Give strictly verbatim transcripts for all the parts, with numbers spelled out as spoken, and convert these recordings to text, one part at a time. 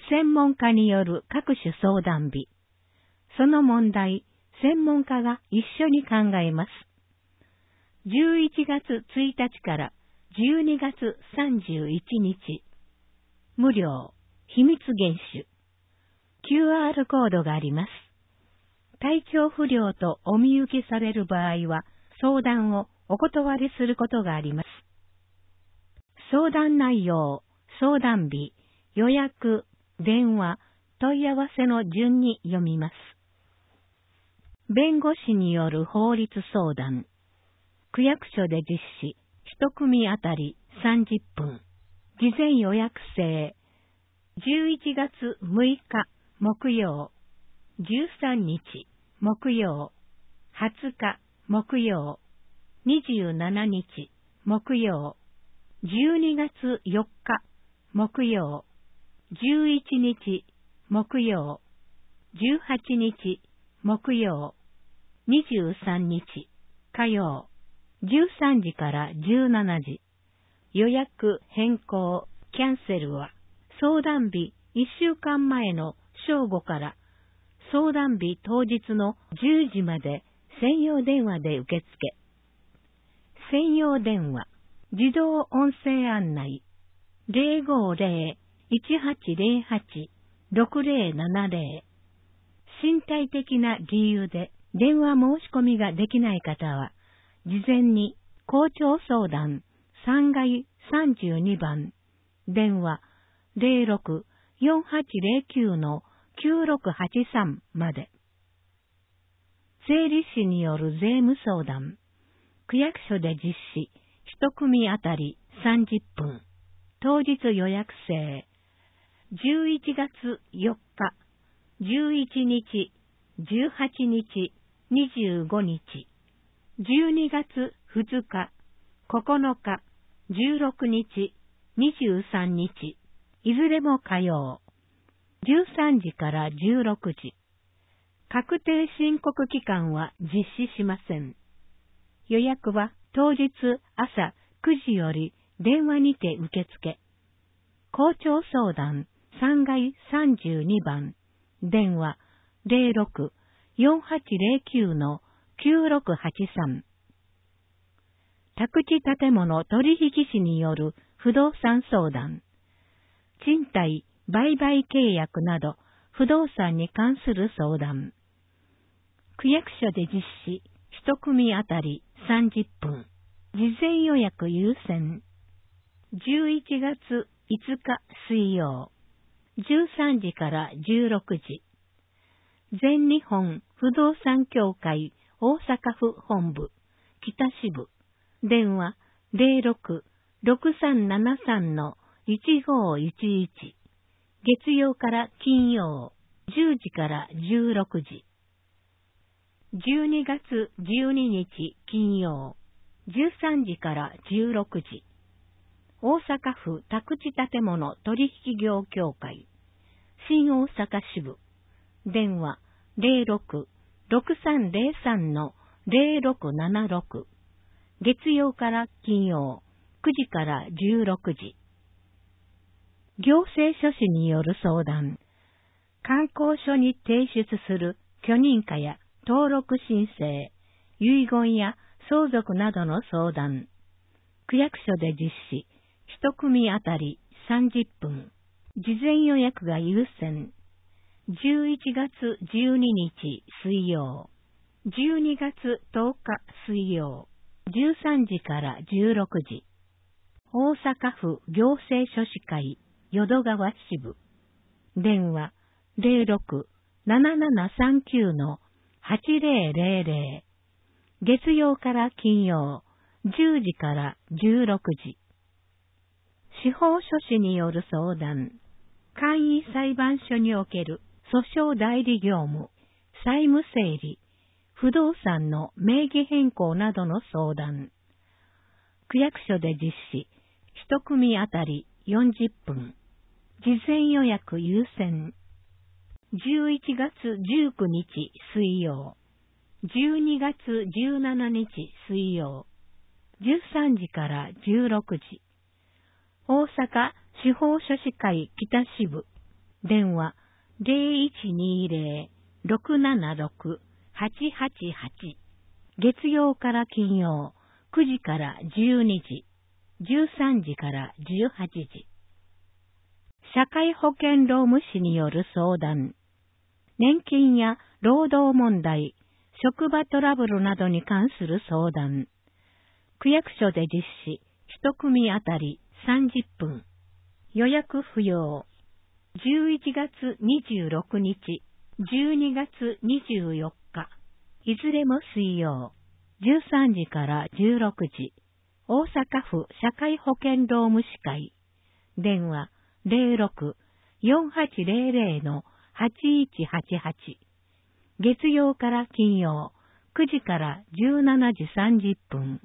専門家による各種相談日。その問題、専門家が一緒に考えます。じゅういちがつついたちからじゅうにがつさんじゅういちにち。無料、秘密厳守。キューアール コードがあります。体調不良とお見受けされる場合は、相談をお断りすることがあります。相談内容、相談日、予約、電話、問い合わせの順に読みます。弁護士による法律相談。区役所で実施、一組あたりさんじゅっぷん。事前予約制。じゅういちがつむいか木曜、じゅうさんにち木曜、はつか木曜、にじゅうしちにち木曜、じゅうにがつよっか木曜、じゅういちにち木曜、じゅうはちにち木曜、にじゅうさんにち火曜、じゅうさんじからじゅうしちじ。予約変更、キャンセルは相談日いっしゅうかんまえの正午から相談日当日のじゅうじまで専用電話で受付。専用電話、自動音声案内、ゼロごゼロ いちはちゼロはち ろくゼロななゼロ。身体的な理由で電話申し込みができない方は、事前に校長相談さんがいさんじゅうにばん、電話ゼロろく よんはちゼロきゅう のきゅうろくはちさんまで。税理士による税務相談。区役所で実施、一組あたりさんじゅっぷん。当日予約制。じゅういちがつよっか、じゅういちにち、じゅうはちにち、にじゅうごにち、じゅうにがつふつか、ここのか、じゅうろくにち、にじゅうさんにち、いずれも火曜。じゅうさんじからじゅうろくじ。確定申告期間は実施しません。予約は当日朝くじより電話にて受付。校長相談さんがいさんじゅうにばん、電話ゼロろく よんはちゼロきゅう のきゅうろくはちさん。宅地建物取引士による不動産相談。賃貸、売買契約など不動産に関する相談。区役所で実施、一組あたりさんじゅっぷん。事前予約優先。じゅういちがついつか水曜、じゅうさんじからじゅうろくじ。全日本不動産協会大阪府本部、北支部。電話ゼロろく ろくさんななさん のいちごいちいち。月曜から金曜、じゅうじからじゅうろくじ。じゅうにがつじゅうににち金曜、じゅうさんじからじゅうろくじ。大阪府宅地建物取引業協会、新大阪支部。電話ゼロろく ろくさんゼロさん のゼロろくななろく。月曜から金曜、くじからじゅうろくじ。行政書士による相談。観光所に提出する許認可や登録申請、遺言や相続などの相談。区役所で実施、一組あたりさんじゅっぷん。事前予約が優先。じゅういちがつじゅうににち水曜、じゅうにがつとおか水曜、じゅうさんじからじゅうろくじ。大阪府行政書士会淀川支部。電話ゼロろく ななななさんきゅう のはちゼロゼロゼロ。月曜から金曜、じゅうじからじゅうろくじ。司法書士による相談。簡易裁判所における訴訟代理業務、債務整理、不動産の名義変更などの相談。区役所で実施、一組あたりよんじゅっぷん。事前予約優先。じゅういちがつじゅうくにち水曜、じゅうにがつじゅうしちにち水曜、じゅうさんじからじゅうろくじ。大阪司法書士会北支部。 電話 ゼロいちにゼロ ろくななろく はちはちはち。月曜から金曜、くじからじゅうにじ、じゅうさんじからじゅうはちじ。社会保険労務士による相談。年金や労働問題、職場トラブルなどに関する相談。区役所で実施、一組あたりさんじゅっぷん。予約不要。じゅういちがつにじゅうろくにち、じゅうにがつにじゅうよっか。いずれも水曜。じゅうさんじからじゅうろくじ。大阪府社会保険労務士会。電話 ゼロろく よんはちゼロゼロ はちいちはちはち。月曜から金曜、くじからじゅうしちじさんじゅっぷん。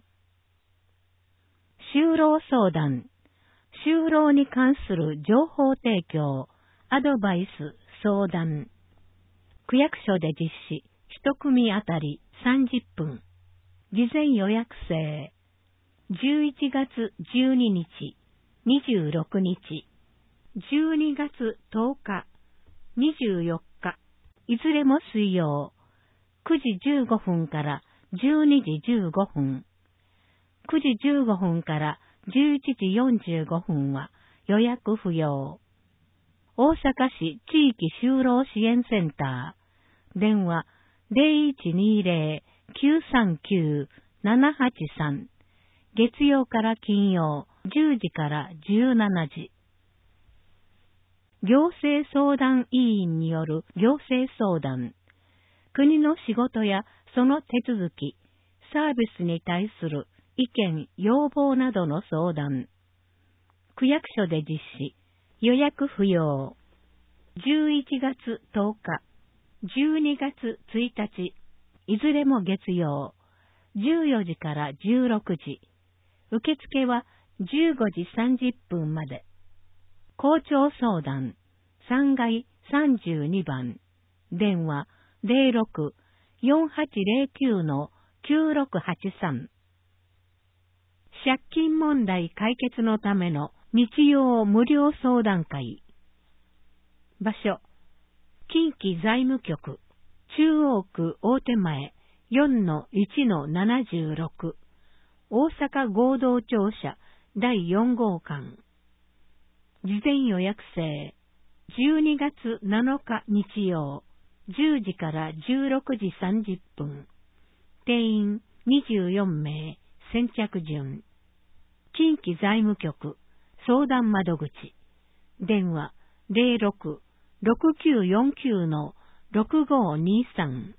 就労相談。就労に関する情報提供、アドバイス、相談。区役所で実施、一組あたりさんじゅっぷん。事前予約制。じゅういちがつじゅうににち、にじゅうろくにち、じゅうにがつとおか、にじゅうよっか、いずれも水曜、くじじゅうごふんからじゅうにじじゅうごふん、くじじゅうごふんからじゅういちじよんじゅうごふんは予約不要。大阪市地域就労支援センター、電話 ゼロいちにゼロ きゅうさんきゅう ななはちさん、月曜から金曜、じゅうじからじゅうしちじ。行政相談委員による行政相談。国の仕事やその手続き、サービスに対する意見、要望などの相談。区役所で実施、予約不要。じゅういちがつとおか、じゅうにがつついたち、いずれも月曜、じゅうよじからじゅうろくじ。受付はじゅうごじさんじゅっぷんまで。校長相談さんがいさんじゅうにばん。電話 ゼロろく よんはちゼロきゅう きゅうろくはちさん。借金問題解決のための日曜無料相談会。場所、近畿財務局、中央区大手前 よんのいちのななじゅうろく。大阪合同庁舎だいよんごうかん。事前予約制。じゅうにがつなのか日曜、じゅうじからじゅうろくじさんじゅっぷん。定員にじゅうよんめい、先着順。近畿財務局、相談窓口。電話ゼロろく ろくきゅうよんきゅう ろくごにさん。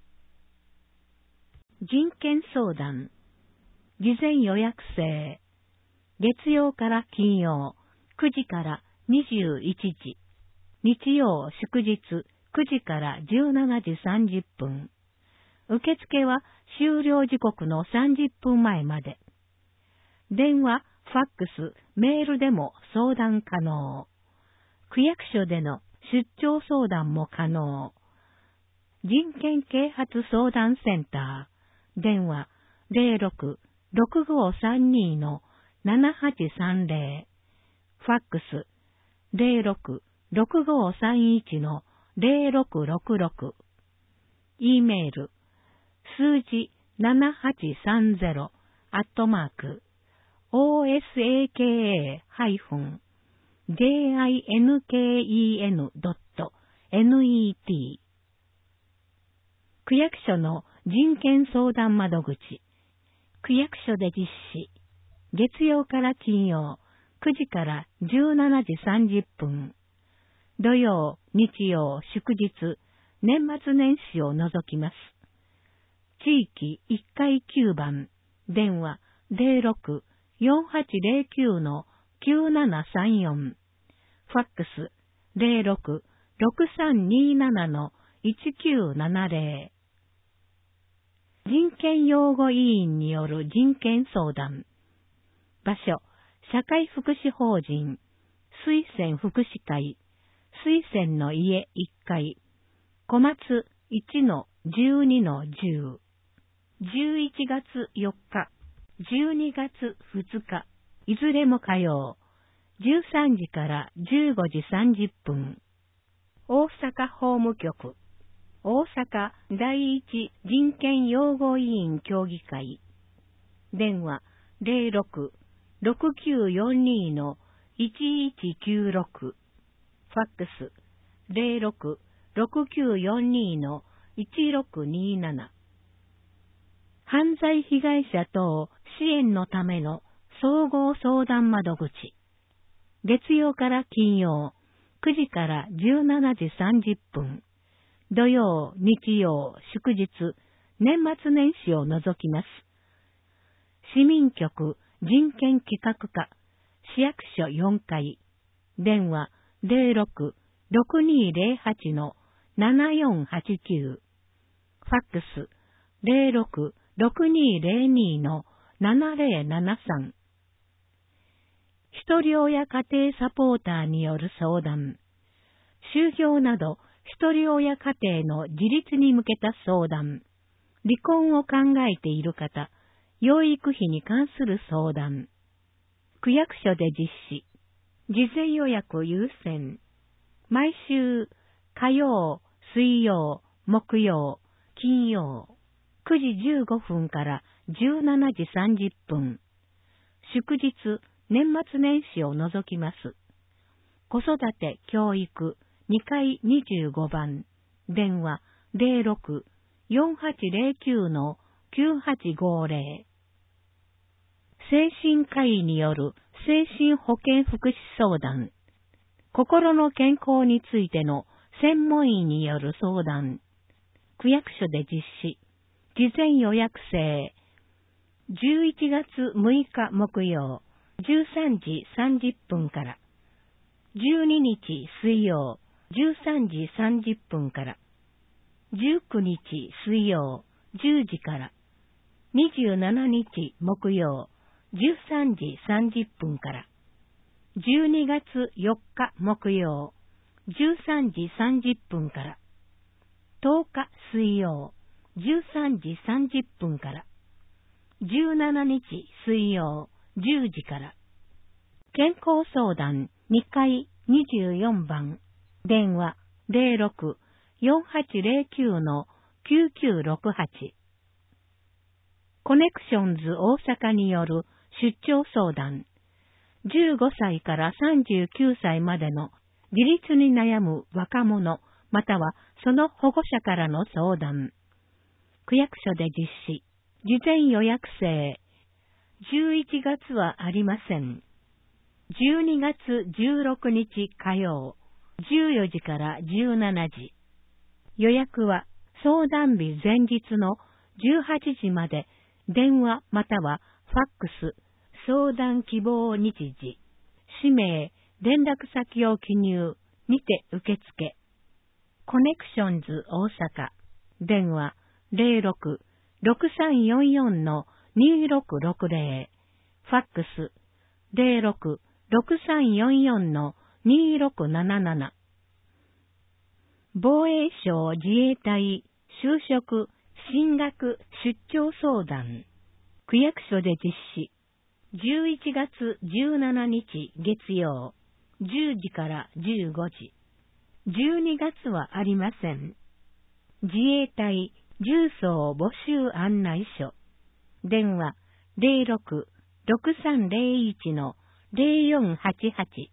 人権相談。事前予約制。月曜から金曜、くじからにじゅういちじ。日曜祝日くじからじゅうしちじさんじゅっぷん。受付は終了時刻のさんじゅっぷんまえまで。電話、ファックス、メールでも相談可能。区役所での出張相談も可能。人権啓発相談センター。電話ゼロろく ろくごさんに ななはちさんゼロ。ファックスゼロろく ろくごさんいち ゼロろくろくろく。E メール、数字ななはちさんゼロ、アットマーク、オーエスエーケーエー ハイフン、ジェイアイエヌケーイーエヌ ドット ネット。区役所の人権相談窓口。区役所で実施。月曜から金曜、くじからじゅうしちじさんじゅっぷん。土曜、日曜、祝日、年末年始を除きます。地域いっかいきゅうばん、電話ゼロろく よんはちゼロきゅう きゅうななさんよん。ファックスゼロろく ろくさんになな いちきゅうななゼロ。人権擁護委員による人権相談。場所、社会福祉法人、水仙福祉会、水仙の家いっかい、小松いちのじゅうにのじゅう。じゅういちがつよっか、じゅうにがつふつか、いずれも火曜、じゅうさんじからじゅうごじさんじゅっぷん。 大阪法務局、大阪第一人権擁護委員協議会、電話 ゼロろく ろくきゅうよんに いちいちきゅうろく、ファックス ゼロろく ろくきゅうよんに いちろくになな、犯罪被害者等支援のための総合相談窓口、月曜から金曜、くじからじゅうしちじさんじゅっぷん、土曜、日曜、祝日、年末年始を除きます。市民局人権企画課、市役所よんかい、電話ゼロろく ろくにゼロはち ななよんはちきゅう、ファックスゼロろく ろくにゼロに ななゼロななさん、ひとり親家庭サポーターによる相談、就業などひとり親家庭の自立に向けた相談、離婚を考えている方、養育費に関する相談、区役所で実施、事前予約優先、毎週火曜、水曜、木曜、金曜、くじじゅうごふんからじゅうしちじさんじゅっぷん、祝日、年末年始を除きます。子育て教育にかいにじゅうごばん、電話ゼロろく よんはちゼロきゅう きゅうはちごゼロ、精神科医による精神保健福祉相談、心の健康についての専門医による相談、区役所で実施、事前予約制、じゅういちがつむいか木曜、じゅうさんじさんじゅっぷんから、じゅうににち水曜、じゅうさんじさんじゅっぷんから、じゅうくにち水曜、じゅうじから、にじゅうしちにち木曜、じゅうさんじさんじゅっぷんから、じゅうにがつよっか木曜、じゅうさんじさんじゅっぷんから、とおか水曜、じゅうさんじさんじゅっぷんから、じゅうしちにち水曜、じゅうじから、健康相談にかいにじゅうよんばん、電話ゼロろく よんはちゼロきゅう きゅうきゅうろくはち、コネクションズ大阪による出張相談、じゅうごさいからさんじゅうきゅうさいまでの自立に悩む若者またはその保護者からの相談、区役所で実施、事前予約制、じゅういちがつはありません。じゅうにがつじゅうろくにち火曜、じゅうよじからじゅうしちじ。予約は相談日前日のじゅうはちじまで電話またはファックス、相談希望日時、氏名、連絡先を記入にて受付。コネクションズ大阪、電話ゼロろく ろくさんよんよん にろくろくゼロ、ファックスゼロろく ろくさんよんよん にろくなななな。防衛省自衛隊就職進学出張相談、区役所で実施、じゅういちがつじゅうしちにち月曜、じゅうじからじゅうごじ。じゅうにがつはありません。自衛隊重曹募集案内所、電話ゼロろく ろくさんゼロいち ゼロよんはちはち、